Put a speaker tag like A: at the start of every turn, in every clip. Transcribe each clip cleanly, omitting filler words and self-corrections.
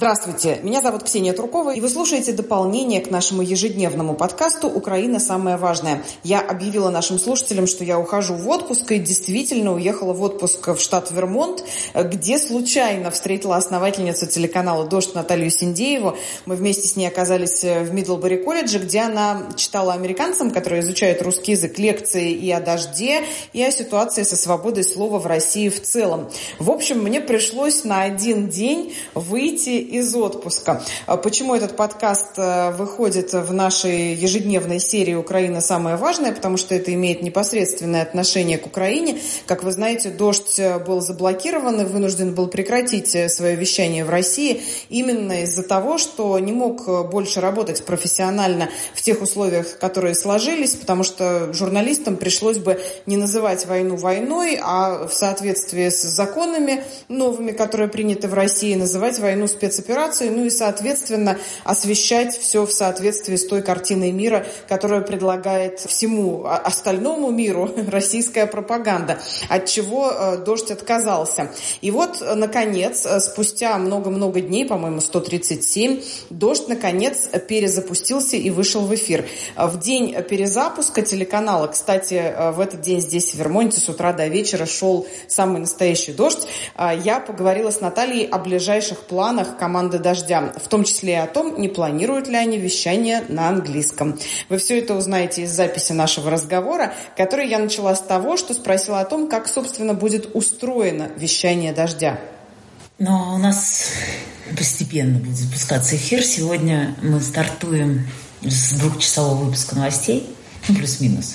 A: Здравствуйте, меня зовут Ксения Трукова, и вы слушаете дополнение к нашему ежедневному подкасту «Украина. Самое важное». Я объявила нашим слушателям, что я ухожу в отпуск, и действительно уехала в отпуск в штат Вермонт, где случайно встретила основательницу телеканала «Дождь» Наталью Синдееву. Мы вместе с ней оказались в Мидлбери колледже, где она читала американцам, которые изучают русский язык, лекции и о дожде, и о ситуации со свободой слова в России в целом. В общем, мне пришлось на один день выйти из отпуска. Почему этот подкаст выходит в нашей ежедневной серии «Украина. Самое важное», потому что это имеет непосредственное отношение к Украине. Как вы знаете, «Дождь» был заблокирован и вынужден был прекратить свое вещание в России именно из-за того, что не мог больше работать профессионально в тех условиях, которые сложились, потому что журналистам пришлось бы не называть войну войной, а в соответствии с законами новыми, которые приняты в России, называть войну спецоперацией, ну и, соответственно, освещать все в соответствии с той картиной мира, которую предлагает всему остальному миру российская пропаганда, от чего «Дождь» отказался. И вот, наконец, спустя много-много дней, по-моему, 137, «Дождь», наконец, перезапустился и вышел в эфир. В день перезапуска телеканала, кстати, в этот день здесь, в Вермонте, с утра до вечера шел самый настоящий дождь, я поговорила с Натальей о ближайших планах команды «Дождя», в том числе и о том, не планируют ли они вещание на английском. Вы все это узнаете из записи нашего разговора, который я начала с того, что спросила о том, как, собственно, будет устроено вещание «Дождя».
B: Но у нас постепенно будет запускаться эфир. Сегодня мы стартуем с 2-часового выпуска новостей, плюс-минус.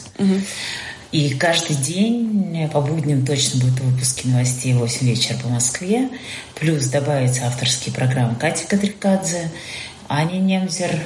B: И каждый день по будням точно будут выпуски новостей в 8 вечера по Москве. Плюс добавятся авторские программы Кати Кадрикадзе, Ани Немзер,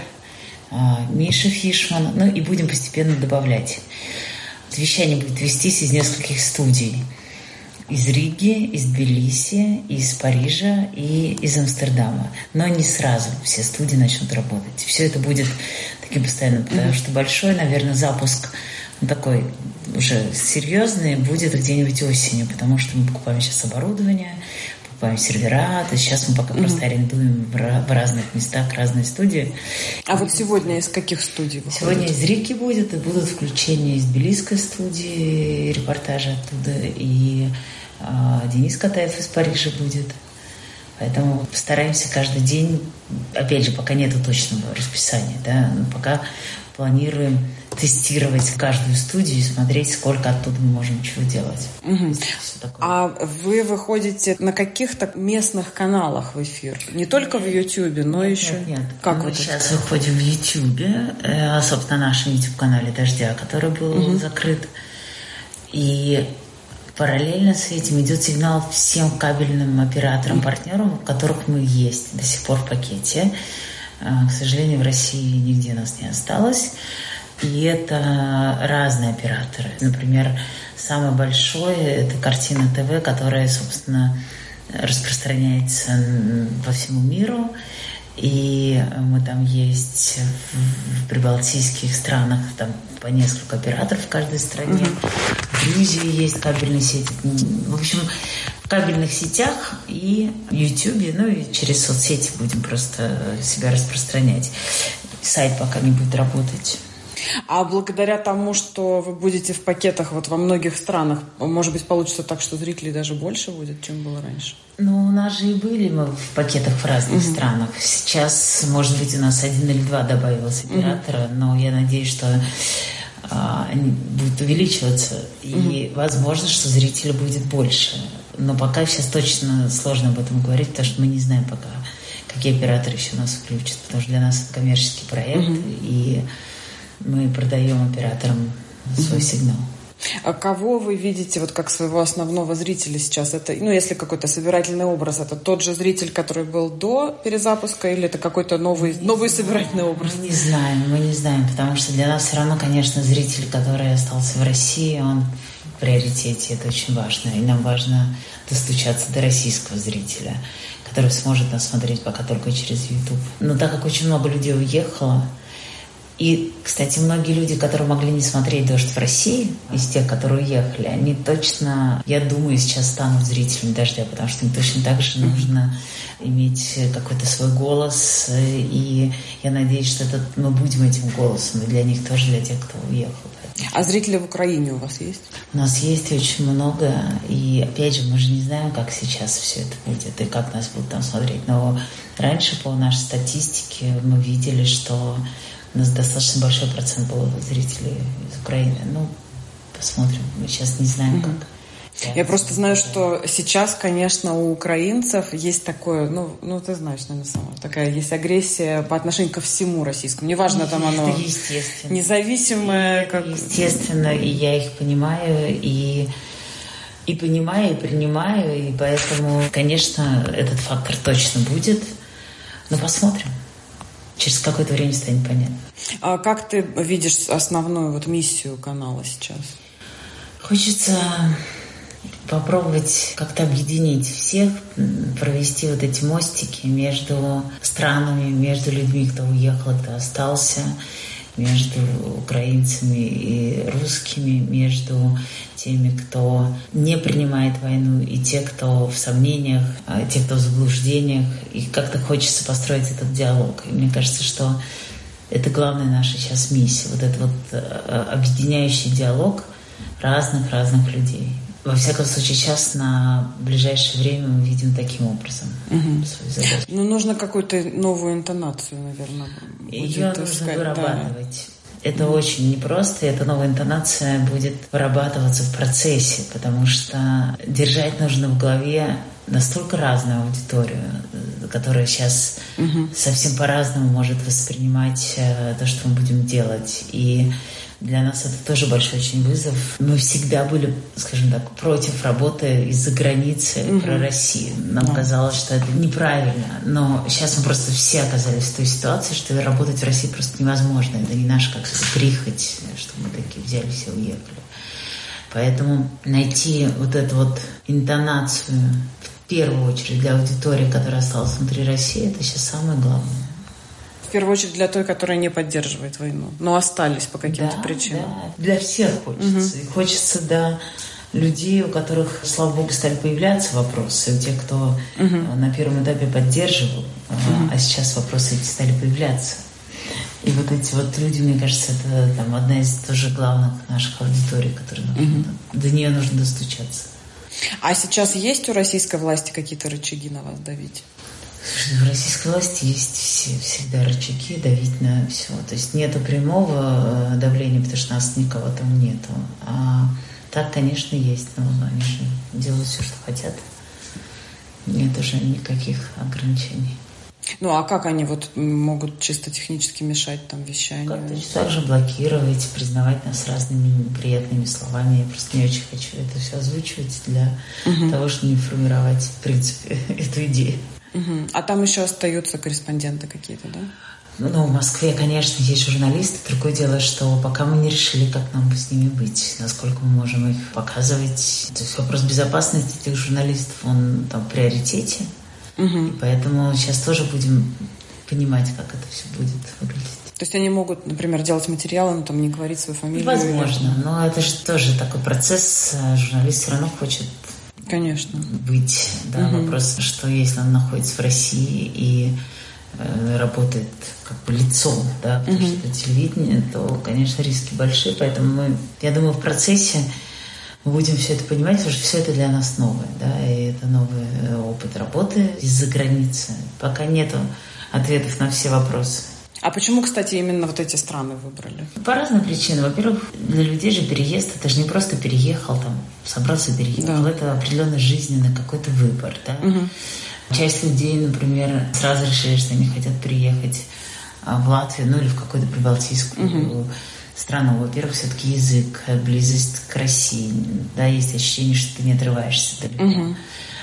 B: Миша Фишман. Ну и будем постепенно добавлять. Вещание будет вестись из нескольких студий. Из Риги, из Тбилиси, из Парижа и из Амстердама. Но не сразу все студии начнут работать. Все это будет таким постоянным, потому что большой, наверное, запуск такой уже серьезный будет где-нибудь осенью, потому что мы покупаем сейчас оборудование, покупаем сервера, то сейчас мы пока просто арендуем в разных местах разные студии.
A: А вот сегодня из каких студий выходит?
B: Сегодня из Риги будет, и будут включения из тбилисской студии, репортажи оттуда, и Денис Катаев из Парижа будет. Поэтому постараемся каждый день, опять же, пока нету точного расписания, да, но пока планируем тестировать каждую студию и смотреть, сколько оттуда мы можем чего делать.
A: А вы выходите на каких-то местных каналах в эфир? Не только в Ютьюбе, но еще...
B: Нет.
A: Как
B: мы сейчас выходим в Ютьюбе, собственно, на нашем YouTube-канале «Дождя», который был закрыт. И параллельно с этим идет сигнал всем кабельным операторам-партнерам, у которых мы есть до сих пор в пакете. К сожалению, в России нигде нас не осталось. И это разные операторы. Например, самый большой – это «Картина ТВ», которая, собственно, распространяется по всему миру. И мы там есть в прибалтийских странах, там по несколько операторов в каждой стране. В Грузии есть кабельные сети. В общем, в кабельных сетях и в Ютьюбе, ну и через соцсети будем просто себя распространять. Сайт пока не будет работать.
A: А благодаря тому, что вы будете в пакетах вот во многих странах, может быть, получится так, что зрителей даже больше будет, чем было раньше?
B: Ну, у нас же и были мы в пакетах в разных странах. Сейчас, может быть, у нас 1 или 2 добавилось оператора, но я надеюсь, что они будут увеличиваться. И возможно, что зрителей будет больше. Но пока сейчас точно сложно об этом говорить, потому что мы не знаем пока, какие операторы еще нас включат. Потому что для нас это коммерческий проект, и мы продаем операторам свой сигнал.
A: А кого вы видите вот как своего основного зрителя сейчас? Это, ну, если какой-то собирательный образ, это тот же зритель, который был до перезапуска, или это какой-то новый собирательный образ?
B: Мы не знаем, потому что для нас все равно, конечно, зритель, который остался в России, он в приоритете, это очень важно. И нам важно достучаться до российского зрителя, который сможет нас смотреть пока только через YouTube. Но так как очень много людей уехало, И, кстати, многие люди, которые могли не смотреть «Дождь» в России, из тех, которые уехали, они точно, я думаю, сейчас станут зрителями «Дождя», потому что им точно так же нужно иметь какой-то свой голос. И я надеюсь, что мы будем этим голосом и для них тоже, для тех, кто уехал.
A: А зрители в Украине у вас есть?
B: У нас есть очень много. И, опять же, мы же не знаем, как сейчас все это будет и как нас будут там смотреть. Но раньше, по нашей статистике, мы видели, что у нас достаточно большой процент был зрителей из Украины. Ну, посмотрим. Мы сейчас не знаем, как.
A: Я просто знаю, что сейчас, конечно, у украинцев есть такое, ну ты знаешь, наверное, сама, такая есть агрессия по отношению ко всему российскому. Неважно, там оно независимое.
B: Естественно, и я их понимаю, и понимаю, и принимаю, и поэтому, конечно, этот фактор точно будет. Но посмотрим. Через какое-то время станет понятно.
A: А как ты видишь основную миссию канала сейчас?
B: Хочется попробовать как-то объединить всех, провести эти мостики между странами, между людьми, кто уехал, кто остался, между украинцами и русскими, между теми, кто не принимает войну, и те, кто в сомнениях, те, кто в заблуждениях. И как-то хочется построить этот диалог. И мне кажется, что это главная наша сейчас миссия. Этот объединяющий диалог разных людей. Во всяком случае, сейчас на ближайшее время мы видим таким образом свою задачу.
A: Нужно какую-то новую интонацию, наверное.
B: Ее нужно вырабатывать. Да. Это очень непросто, и эта новая интонация будет вырабатываться в процессе, потому что держать нужно в голове настолько разную аудиторию, которая сейчас совсем по-разному может воспринимать то, что мы будем делать. И для нас это тоже большой очень вызов. Мы всегда были, скажем так, против работы из-за границы про Россию. Нам казалось, что это неправильно. Но сейчас мы просто все оказались в той ситуации, что работать в России просто невозможно. Это не наша как-то прихоть, что мы такие взялись и уехали. Поэтому найти эту интонацию в первую очередь для аудитории, которая осталась внутри России, это сейчас самое главное.
A: В первую очередь для той, которая не поддерживает войну, но остались по каким-то причинам.
B: Да. Для всех хочется. И хочется, людей, у которых, слава богу, стали появляться вопросы, у тех, кто на первом этапе поддерживал, а сейчас вопросы эти стали появляться. И эти люди, мне кажется, это одна из тоже главных наших аудиторий, до нее нужно достучаться.
A: А сейчас есть у российской власти какие-то рычаги на вас давить?
B: В российской власти есть всегда рычаги давить на все. То есть нету прямого давления, потому что нас никого там нету. А так, конечно, есть. Но они же делают все, что хотят. Нет уже никаких ограничений.
A: Ну, а как они могут чисто технически мешать вещанию?
B: Как-то так же блокировать, признавать нас разными неприятными словами. Я просто не очень хочу это все озвучивать для того, чтобы не формировать, в принципе, эту идею.
A: А там еще остаются корреспонденты какие-то, да?
B: В Москве, конечно, есть журналисты. Другое дело, что пока мы не решили, как нам с ними быть, насколько мы можем их показывать. То есть вопрос безопасности этих журналистов, он в приоритете. И поэтому сейчас тоже будем понимать, как это все будет выглядеть.
A: То есть они могут, например, делать материалы, но не говорить свою фамилию?
B: Возможно, но это же тоже такой процесс. Журналист все равно хочет быть. Да, вопрос, что если он находится в России и работает лицом, да, потому что это телевидение, то, конечно, риски большие. Поэтому я думаю, в процессе мы будем все это понимать, потому что все это для нас новое, да, и это новый опыт работы из-за границы. Пока нету ответов на все вопросы.
A: А почему, кстати, именно эти страны выбрали?
B: По разным причинам. Во-первых, для людей же переезд, это же не просто переехал, собрался и переехал. Да. Это определенный жизненный какой-то выбор, да. Часть людей, например, сразу решили, что они хотят приехать в Латвию, или в какую-то прибалтийскую страну. Во-первых, все-таки язык, близость к России, да, есть ощущение, что ты не отрываешься далеко.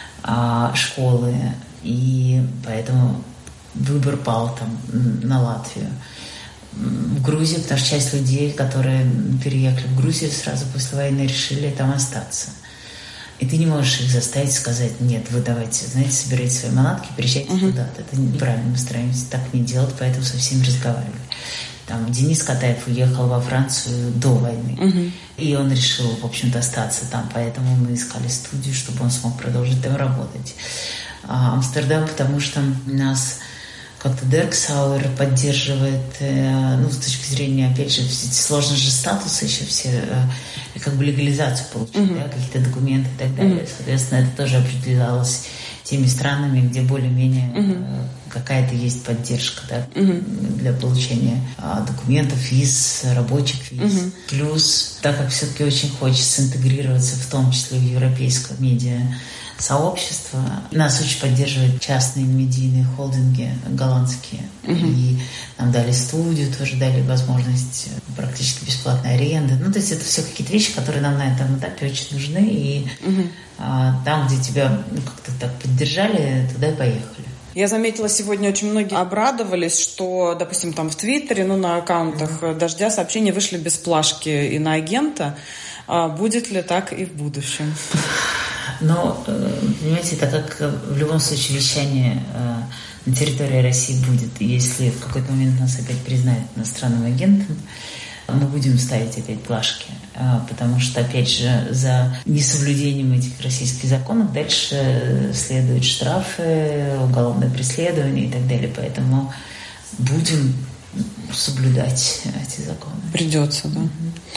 B: Школы, и поэтому выбор пал на Латвию. В Грузию, потому что часть людей, которые переехали в Грузию сразу после войны, решили там остаться. И ты не можешь их заставить сказать: нет, вы давайте, собирайте свои манатки, приезжайте туда. Это неправильно, мы стараемся так не делать, поэтому со всеми разговаривали. Там Денис Катаев уехал во Францию до войны. И он решил, в общем-то, остаться там. Поэтому мы искали студию, чтобы он смог продолжить там работать. А Амстердам, потому что нас как-то Дерксауэр поддерживает, ну, с точки зрения, опять же, сложно же статусы еще все, как бы легализацию получить, да, какие-то документы и так далее. Соответственно, это тоже определялось теми странами, где более-менее какая-то есть поддержка, да, для получения документов, виз, рабочих виз. Плюс, так как все-таки очень хочется интегрироваться, в том числе в европейское медиа-сообщество, нас очень поддерживают частные медийные холдинги голландские. И нам дали студию, тоже дали возможность практически бесплатной аренды. Ну, то есть это все какие-то вещи, которые нам на этом этапе очень нужны. И там, где тебя как-то так поддержали, туда и поехали.
A: Я заметила, сегодня очень многие обрадовались, что, допустим, там в Твиттере, ну, на аккаунтах «Дождя» сообщения вышли без плашки иноагента. Будет ли так и в будущем?
B: Но, понимаете, это как в любом случае вещание на территории России будет. Если в какой-то момент нас опять признают иностранным агентом, мы будем ставить опять плашки, потому что, опять же, за несоблюдением этих российских законов дальше следуют штрафы, уголовное преследование и так далее. Поэтому будем соблюдать эти законы.
A: Придется, да.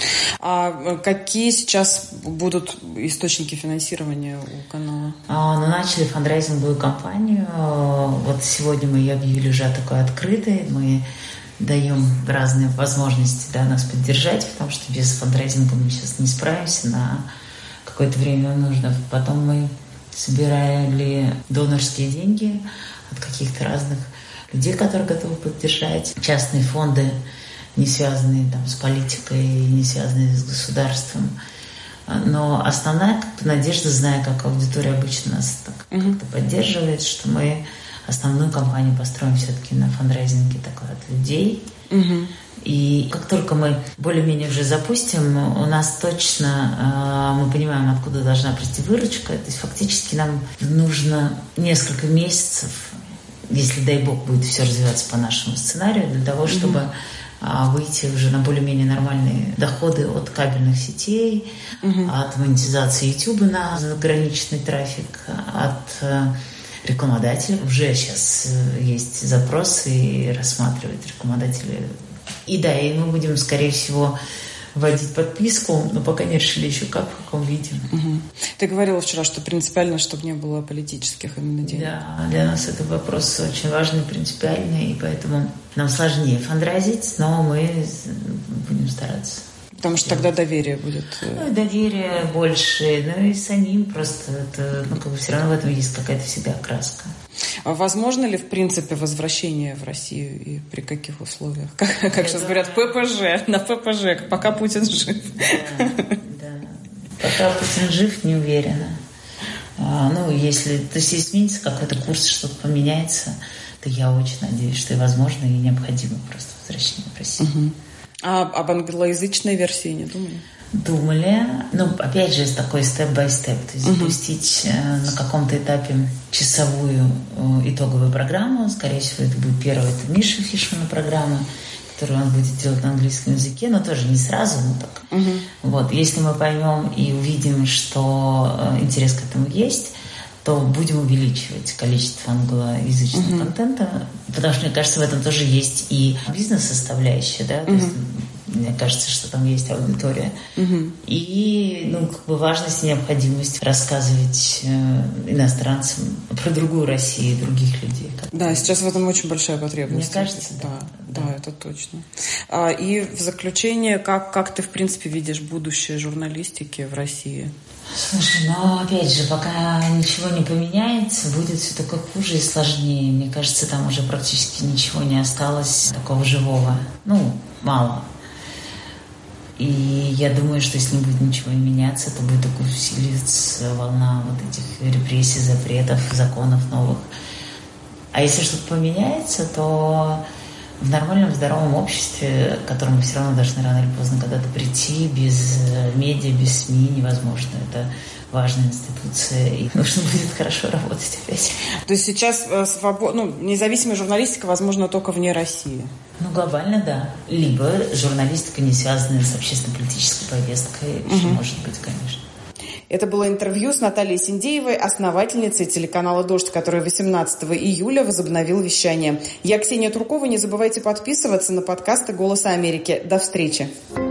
A: А какие сейчас будут источники финансирования у канала?
B: Ну, начали фандрайзинговую кампанию. Вот сегодня мы ее объявили уже такой открытой. Мы даем разные возможности, да, нас поддержать, потому что без фандрайзинга мы сейчас не справимся, на какое-то время нужно. Потом мы собирали донорские деньги от каких-то разных людей, которые готовы поддержать. Частные фонды, не связанные там с политикой, не связанные с государством. Но основная надежда, зная, как аудитория обычно нас так как-то поддерживает, что мы основную кампанию построим все-таки на фандрайзинге такой от людей. И как только мы более-менее уже запустим, у нас точно, мы понимаем, откуда должна прийти выручка. То есть фактически нам нужно несколько месяцев, если, дай бог, будет все развиваться по нашему сценарию, для того, чтобы выйти уже на более-менее нормальные доходы от кабельных сетей, от монетизации YouTube на ограниченный трафик, от рекламодателей. Уже сейчас есть запросы и рассматривают рекламодатели. И да, и мы будем, скорее всего, вводить подписку, но пока не решили еще как, в каком виде.
A: Ты говорила вчера, что принципиально, чтобы не было политических именно денег.
B: Да, для нас это вопрос очень важный, принципиальный, и поэтому нам сложнее фандрайзить, но мы будем стараться.
A: Потому что тогда доверие будет.
B: Ну, и доверие больше, ну и самим просто это, ну, как бы все равно в этом есть какая-то всегда окраска.
A: А возможно ли, в принципе, возвращение в Россию и при каких условиях? Как сейчас говорят, ППЖ, на ППЖ, пока Путин жив.
B: Да. Пока Путин жив, не уверена. Ну, если, то есть, если сменится какой-то курс, что-то поменяется, то я очень надеюсь, что и возможно, и необходимо просто возвращение в Россию.
A: А об англоязычной версии не думали?
B: Думали. Ну, опять же, такой степ-бай-степ. То есть запустить на каком-то этапе часовую итоговую программу. Скорее всего, это будет первая, это Миша Фишмана программа, которую он будет делать на английском языке, но тоже не сразу, но так. Вот. Если мы поймем и увидим, что интерес к этому есть, то будем увеличивать количество англоязычного контента, потому что, мне кажется, в этом тоже есть и бизнес-составляющая, да, то есть, мне кажется, что там есть аудитория. И, ну, как бы важность и необходимость рассказывать иностранцам про другую Россию и других людей.
A: Да, сейчас в этом очень большая потребность.
B: Мне кажется,
A: да, это точно. И в заключение, как ты, в принципе, видишь будущее журналистики в России?
B: Слушай, но опять же, пока ничего не поменяется, будет все только хуже и сложнее. Мне кажется, там уже практически ничего не осталось такого живого. Ну, мало. И я думаю, что если не будет ничего меняться, то будет только усиливаться волна вот этих репрессий, запретов, законов новых. А если что-то поменяется, то в нормальном, здоровом обществе, к которому все равно должны рано или поздно когда-то прийти, без медиа, без СМИ невозможно. Это важная институция, и нужно будет хорошо работать опять.
A: То есть сейчас независимая журналистика возможна только вне России?
B: Ну, глобально, да. Либо журналистика, не связанная с общественно-политической повесткой, еще может быть, конечно.
A: Это было интервью с Натальей Синдеевой, основательницей телеканала «Дождь», который 18 июля возобновил вещание. Я Ксения Туркова. Не забывайте подписываться на подкасты «Голоса Америки». До встречи.